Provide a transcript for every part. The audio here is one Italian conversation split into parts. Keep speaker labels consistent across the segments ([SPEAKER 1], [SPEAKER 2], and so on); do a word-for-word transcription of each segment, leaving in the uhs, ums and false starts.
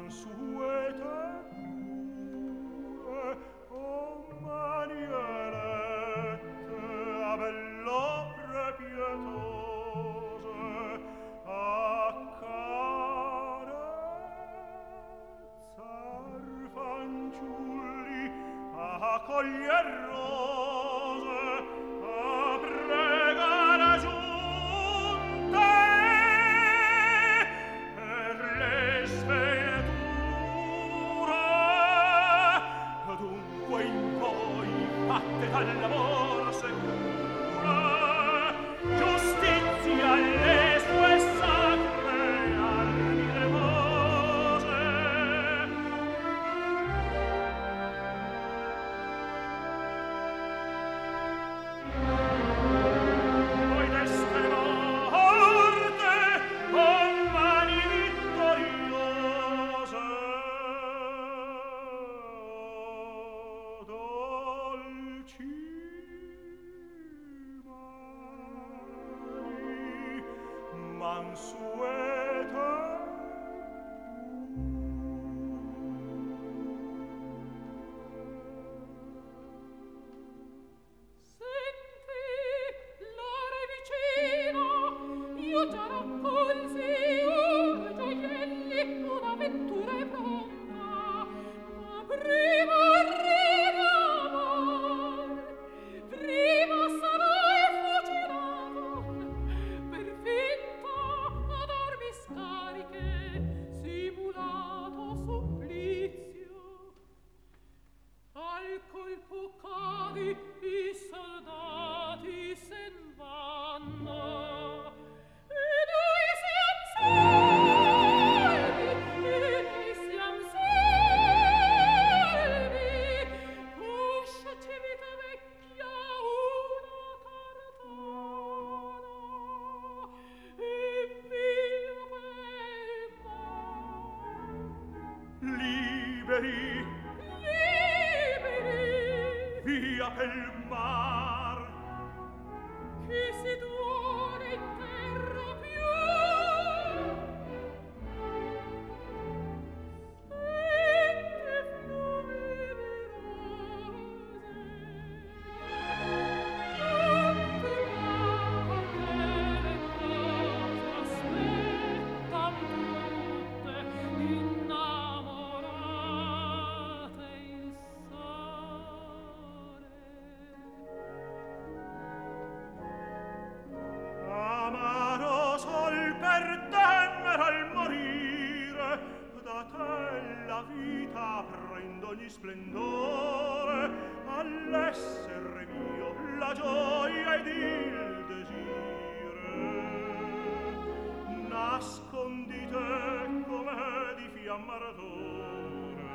[SPEAKER 1] mansuete pure, o manierette a bell'opre pietose, a carezzar fanciulli, a coglier rose, a pregare giunte per le sventure. Dunque in voi fatte dall'amor sicura giustizia alle sue sacre armi repose. Voi deste morte con mani vittoriose, dolci mani, mansuete
[SPEAKER 2] Senti, l'ore vicino, io già raccolsi ora gioielli, un'avventura è pronta, ma prima arriva amor, prima sarai fucilato, per finta ad armi scariche, simulato supplizio. Al colpo cadi, i soldati sen vanno, ed noi siam salvi, ed noi siam salvi. Uscia civita vecchia una tartana, e via pel mar.
[SPEAKER 1] liberi,
[SPEAKER 2] Liberi,
[SPEAKER 1] via pel mar.
[SPEAKER 2] che si duole in terra più. Sente fiumi di rose, non ti manca che le cose aspettan tutte innamorate il sole.
[SPEAKER 1] Amaro sol per temere al morire, da te la vita prendo ogni splendore, all'essere mio la gioia ed il desire. Nascondite come di fiamma ardore,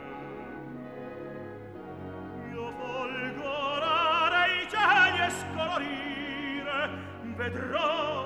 [SPEAKER 1] io folgorare i cieli e scolorire, vedrò